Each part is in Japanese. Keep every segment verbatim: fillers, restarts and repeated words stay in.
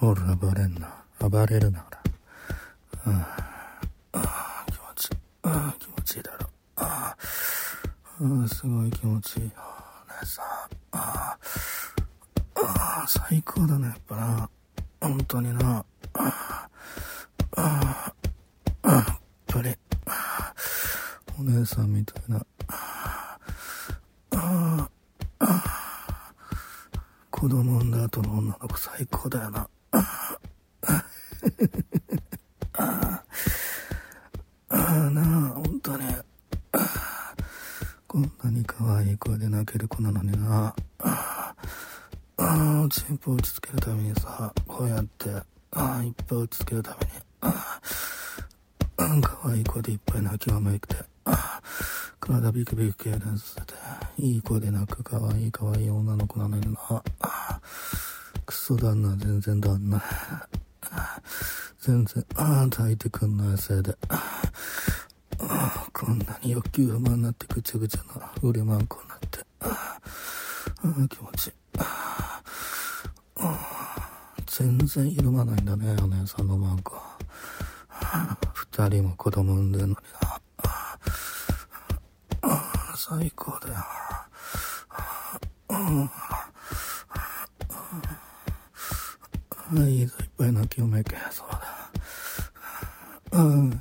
ほら暴れんな、暴れるなほら。ああ、気持ちいい。ああ、気持ちいいだろ。ああ、すごい気持ちいいよ姉さん。ああ、最高だねやっぱな、本当にな。ああ、やっぱりお姉さんみたいなああ、子供産んだ後の女の子最高だよな。ああ、ああなあ、本当にこんなに可愛い声で泣ける子なのにな。ああ、チンポ打ちつけるためにさ、こうやってああいっぱい打ちつけるためにああ可愛い声でいっぱい泣きわめいて、ああ体ビクビク痙攣させていい声で泣く可愛い可愛い女の子なのにな。ああクソ旦那、全然旦那全然ああ抱いてくんないせいでああこんなに欲求不満になってぐちゃぐちゃな売れまんこになってああ気持ちいい。ああ全然緩まないんだねお姉さんのまんこ。二人も子供産んでんのにな。ああ最高だよ。ああいいぞ、いっぱい泣きをめけ。そうだ。うん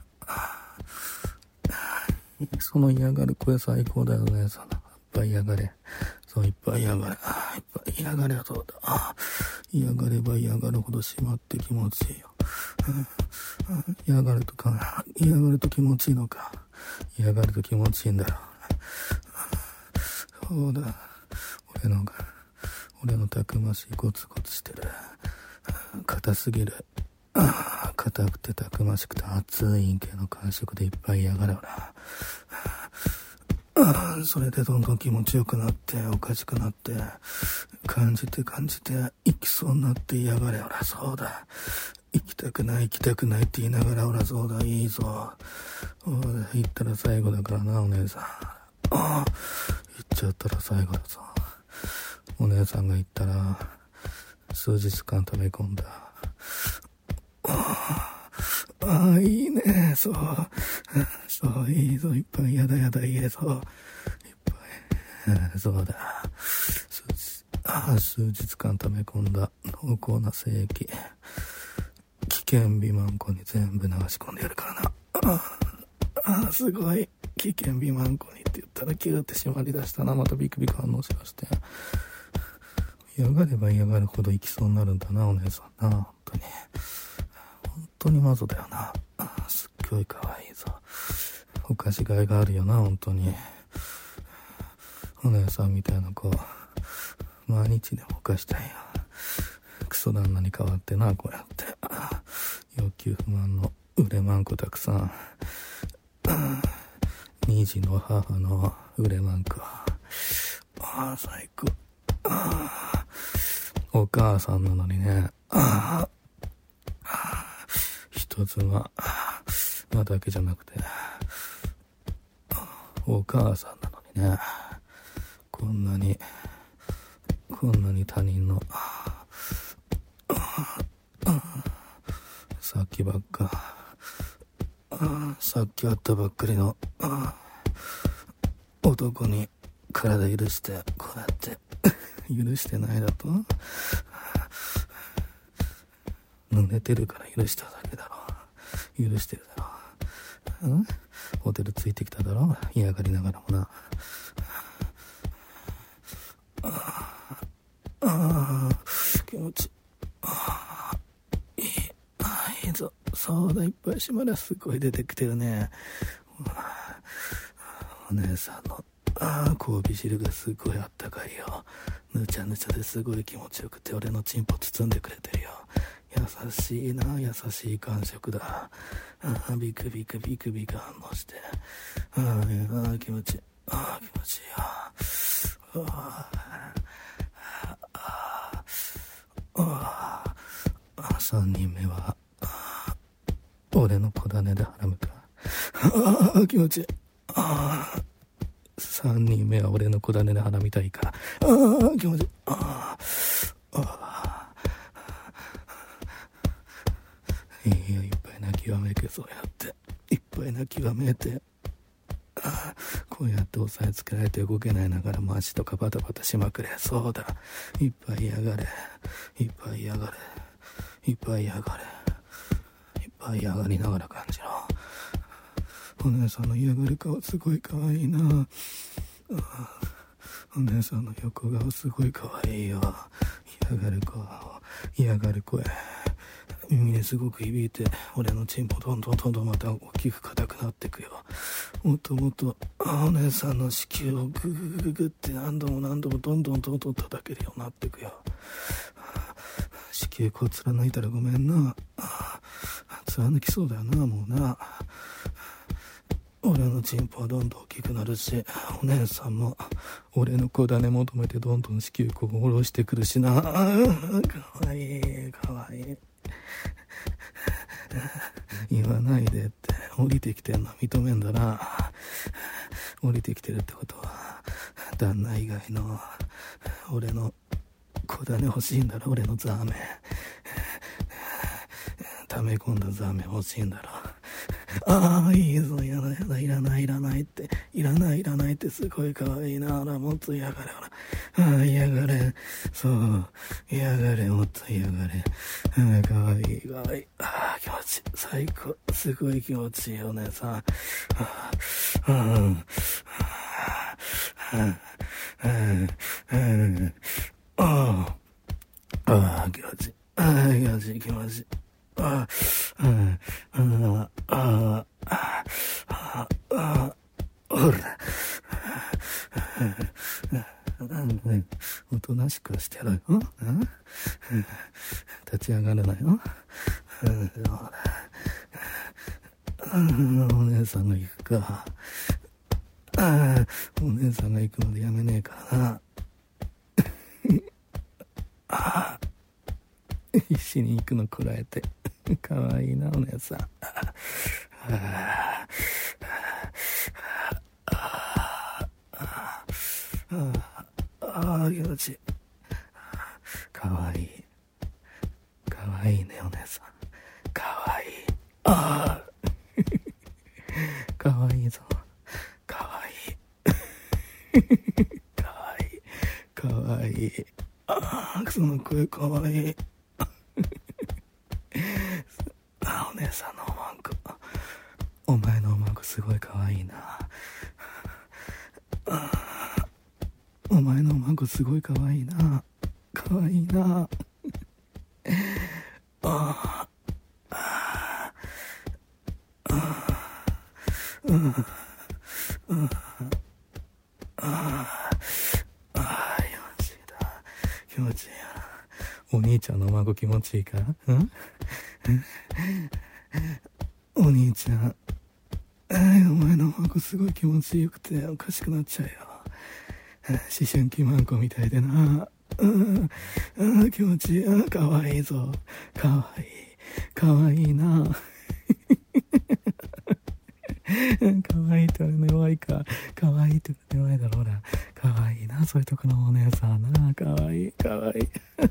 その嫌がる声最高だよね。そのいっぱい嫌がれ。そういっぱい嫌がれ。あいっぱい嫌がれ。そうだ。あ嫌がれば嫌がるほどしまって気持ちいいよ。嫌がるとか嫌がると気持ちいいのか。嫌がると気持ちいいんだろう。そうだ。俺のが俺のたくましいゴツゴツしてる硬すぎる硬くてたくましくて熱い陰茎の感触でいっぱい嫌がるよな。それでどんどん気持ちよくなっておかしくなって感じて感じて生きそうになって嫌がれよな。そうだ。行きたくない行きたくないって言いながら、ほらそうだいいぞ。言ったら最後だからなお姉さん。ああ言っちゃったら最後だぞ。お姉さんが言ったら数日間溜め込んだ。ああいいね。そうそういいぞ。いっぱいやだやだ言えそう。いっぱいそうだ。数日ああ数日間溜め込んだ濃厚な精液危険美マンコに全部流し込んでやるからな。ああすごい。危険美マンコにって言ったらキューって締まり出したな。またビクビク反応しまして嫌がれば嫌がるほど行きそうになるんだなお姉さんな。本当に本当にマゾだよな。すっごい可愛いぞ。お菓子がいがあるよな本当に。お姉さんみたいな子毎日でも犯したいよ。クソ旦那に代わってな、こうやって欲求不満の売れまんこたくさん。二児の母の売れまんこ。ああ最高。あお母さんなのにね。あ人妻まだけじゃなくてお母さんなのにね。こんなにこんなに他人のさっきばっかさっき会ったばっかりの男に体許してこうやって許してないだと濡れてるから許しただけだろ。許してるだろ。うんホテルついてきただろ嫌がりながらもな。ああ気持ちいい。いいあいいぞ。そうだいっぱい締まりゃすごい出てきてるね。お姉さんのああ交尾汁がすごいあったかいよ。ぬちゃぬちゃですごい気持ちよくて俺のチンポ包んでくれてるよ。優しいな優しい感触だ。ああビクビクビクビク反応してああ気持ちいい。ああ気持ちいいよ。あああ三人目は俺の小種で腹むか。ああ気持ちいい。ああ三人目は俺の小種で腹みたいから。ああ気持ちいい。ああ泣きわめけ、そうやっていっぱい泣きわめて、あこうやって押さえつけられて動けないながらも足とかバタバタしまくれ、そうだ、いっぱい嫌がれ、いっぱい嫌がれ、いっぱい嫌がれ、いっぱい嫌がりながら感じろ。お姉さんの嫌がる顔すごい可愛いな。お姉さんの横顔すごい可愛いよ。嫌がる顔、嫌がる声、耳にすごく響いて、俺のチンポどんどんどんどんまた大きく硬くなってくよ。もっともっとお姉さんの子宮をグググググって何度も何度もどんどんどんどん叩けるようになってくよ。子宮こう貫いたらごめんな。貫きそうだよな、もうな。俺のチンポはどんどん大きくなるし、お姉さんも俺の子種求めてどんどん子宮こう下ろしてくるしな。かわいいかわいい。言わないでって。降りてきてんの認めんだな。降りてきてるってことは旦那以外の俺の子種欲しいんだろ。俺のザーメン溜め込んだザーメン欲しいんだろ。ああいいぞ、やだやだ、いらないいらないって、いらないいらないってすごい可愛いな。ほらもっと嫌がれ、ほら、ああ嫌がれ、そう嫌がれ、もっと嫌がれ、ああ可愛い可愛い、ああ気持ちいい、最高、すごい気持ちいいお姉さん。ああうんうんうんああああ気持ちいい、ああ気持ちいい気持ちいい、ああ、うん、ああ、ああ、ああ、ほら、おとなしくしてろよ。立ち上がらないよ。お姉さんが行くか。お姉さんが行くのでやめねえからな。ああ必死に行くのこらえてかわいいなお姉さん。あああ気持ちいい。かわいいかわいいねお姉さん、かわいい。ああかわいいぞ、かわいいかわいいかわいい。ああその声かわいい。あお姉さんのおまんこ、お前のおまんこすごいかわいいな。お前のおまんこすごいかわいいな、かわいいな。ああうんうんああ気持ちいいだ、気持ちいいや。お兄ちゃんのおまんこ気持ちいいか。うんお兄ちゃん、えー、お前のおまんこすごい気持ちよくておかしくなっちゃうよ。思春期まんこみたいでな。うん、うん、気持ちいい。うん、かわいいぞ。かわいい。かわいいな。かわいいって俺の弱いか。かわいいって俺の弱いだろ。ほら。かわいいな。そういうとこのお姉さんな。かわいい。かわいい。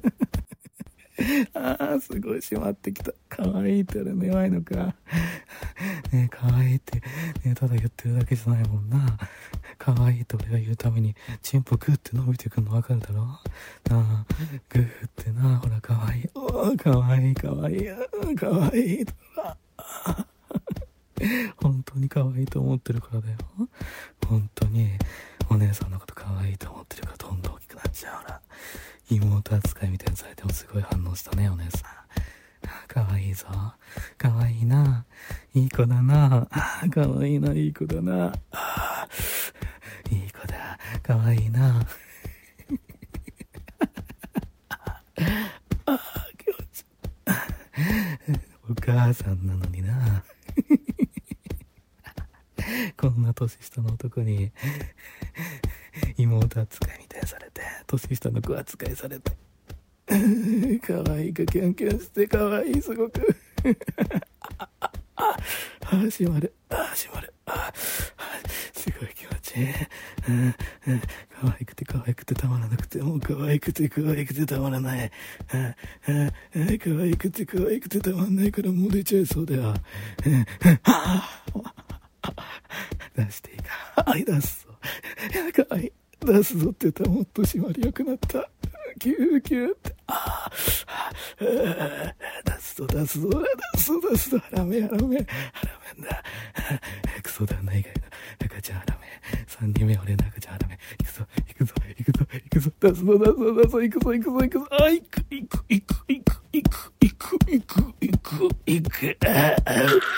ああ、すごい締まってきた。かわいいって俺の弱いのか。ねえ、かわいいって、ね、ただ言ってるだけじゃないもんな。かわいいと俺が言うためにチンポグーって伸びてくんの分かるだろなあ。グーってな、ほらかわいい、おーかわいいかわいいかわいいとか本当にかわいいと思ってるからだよ。本当にお姉さんのことかわいいと思ってるからどんどん大きくなっちゃう。ほら妹扱いみたいにされてもすごい反応したねお姉さん。かわいいぞ、かわいいな、いい子だな、かわいいな、いい子だな、あいい子だ、かわいいなあ気持ちいい。お母さんなのになこんな年下の男に妹扱いみたいにされて、年下の子扱いされてかわいいかキュンキュンしてかわいい、すごくあああ閉まる、あ閉まる、あすごい気持ちいい。 可愛くて可愛くてたまらなくて、もう可愛くて可愛くてたまらない。可愛くて可愛くてたまらないからもう出ちゃいそうだよ。出していいか。はい、出すぞ。やだ、可愛い。出すぞって言ったらもっと締まりよくなった。キューキューって。ああ、出すぞ、出すぞ、出すぞ、出すぞ。ハラメ、ハラメ、ハラメんだ。クソ旦那以外の赤ちゃんハラメ。三人目俺の赤ちゃんハラメ。行くぞ、行くぞ、行くぞ、行くぞ、出すぞ、出すぞ、出すぞ、行くぞ、行くぞ、行くぞ。あ、行く、行く、行く、行く、行く、行く、行く、行く、行く。ああ、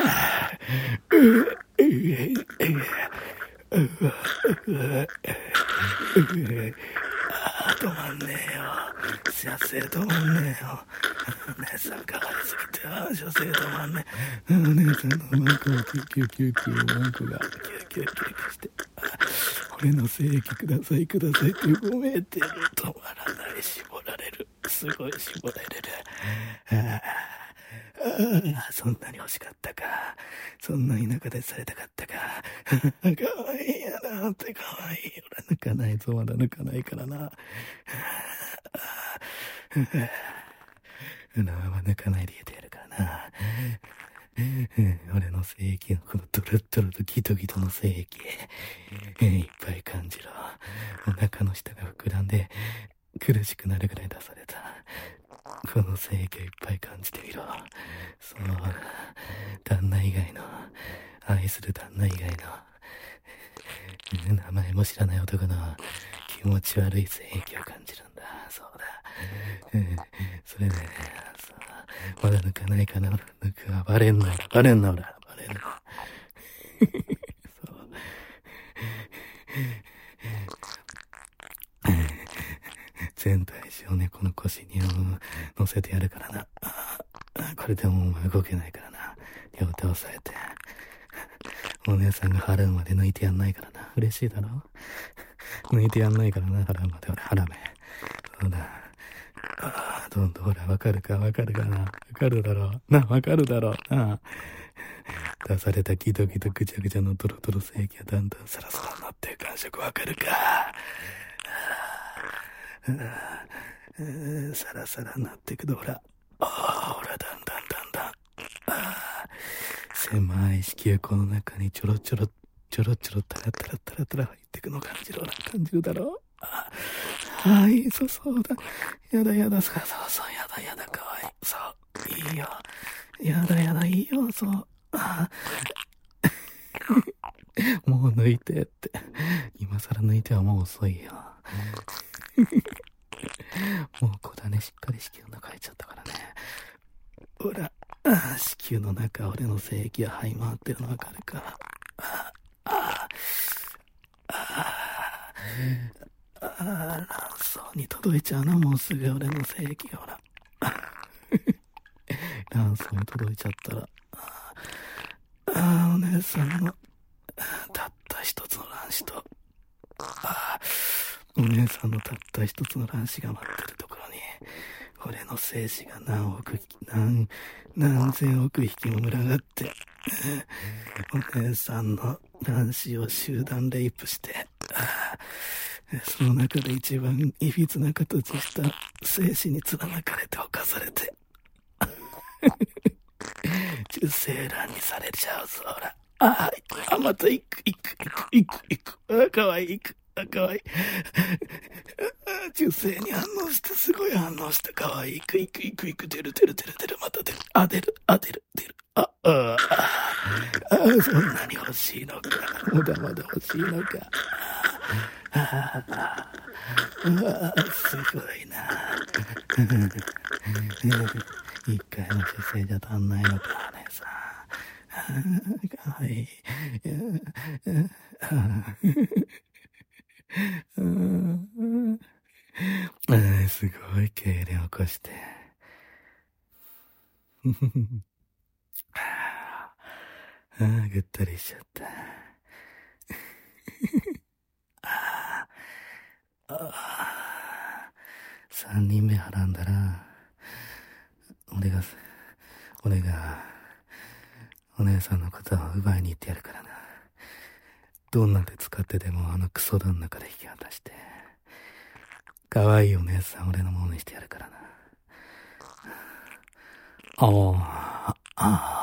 止まんねえよ。射精止まんねえよ。姉さん可愛すぎて、ああ、射精止まんねえ。姉さんのマンコがキューキューキューキュー、マンコがキューキューキューキューして、俺の精液くださいくださいってごめてる。止まらない、絞られる。すごい絞られる。ああ、ああ、そんなに欲しかったか。そんなに仲立ちされたかったか。かわいいやなってかわいい。俺抜かないぞ、まだ抜かないからな。うなは抜かないで言ってやるからな。俺の精液のこのドロッドロとギトギトの精液、いっぱい感じろ。お腹の下が膨らんで苦しくなるぐらい出された。この精液をいっぱい感じてみろ。そうだ、旦那以外の、愛する旦那以外の、名前も知らない男の気持ち悪い精液を感じるんだ。そうだ。うん、それでね、そう、まだ抜かないかな。俺抜くわ。バレんな、バレんな、俺。バレんな。そう。全体重をね、この腰に乗せてやるからな。これでもお前動けないからな。両手を押さえて。お姉さんが払うまで抜いてやんないからな。嬉しいだろ？抜いてやんないからな、払うまで俺払め。そうだ。ああ、どんどんほら、わかるかわかるかな。わかるだろう。な、わかるだろう。な。出されたギトギトぐちゃぐちゃのドロドロ精液がだんだんサラサラになってる感触わかるか。サラサラになっていくと、ほら。ああ、ほら、だんだんだんだん。ああ、狭い子宮口の中にちょろちょろ、ちょろちょろ、タラタラタラタラ入っていくの感じるな、感じるだろう。ああ、はい、そうそうだ。やだやだ、そうそう、やだやだ、かわいい。そう、いいよ。やだやだ、いいよ、そう。ああもう抜いてって。今更抜いてはもう遅いよ。もう小種しっかり子宮の中入っちゃったからね。ほら、あ子宮の中、俺の精液が這い回ってるのわかるか。あああああ、卵巣に届いちゃうな、もうすぐ俺の精液がほら。卵巣に届いちゃったら。ああ、お姉さんのたった一つの卵子と、ああ、お姉さんのたった一つの卵子が待ってるところに、俺の精子が何億、何、何千億匹も群がって、お姉さんの卵子を集団レイプして、その中で一番いびつな形した精子に貫かれて侵されて、受精卵にされちゃうぞ、ほら。ああ、また行く、行く、行く、行く、行く。あ、かわいい、行く。あ、かわいい。受精に反応して、すごい反応して、かわいい。行く、行く、行く、行く、出る、出る、出る、出る、また出る。あ、出る、あ、出る、出る。あ、あ、あ、あ、そんなに欲しいのか。まだまだ欲しいのか。ああ、ああ、すごいな。一回の受精じゃ足んないのか、姉さん。かわいい。あすごい痙攣起こして。ああ、ぐったりしちゃった。ああ、三人目はらんだら、俺が、俺が、お姉さんのことを奪いに行ってやるからな。 どんな手使ってでもあのクソ旦那から引き渡して、可愛いお姉さん俺のものにしてやるからな。ああ、ああ。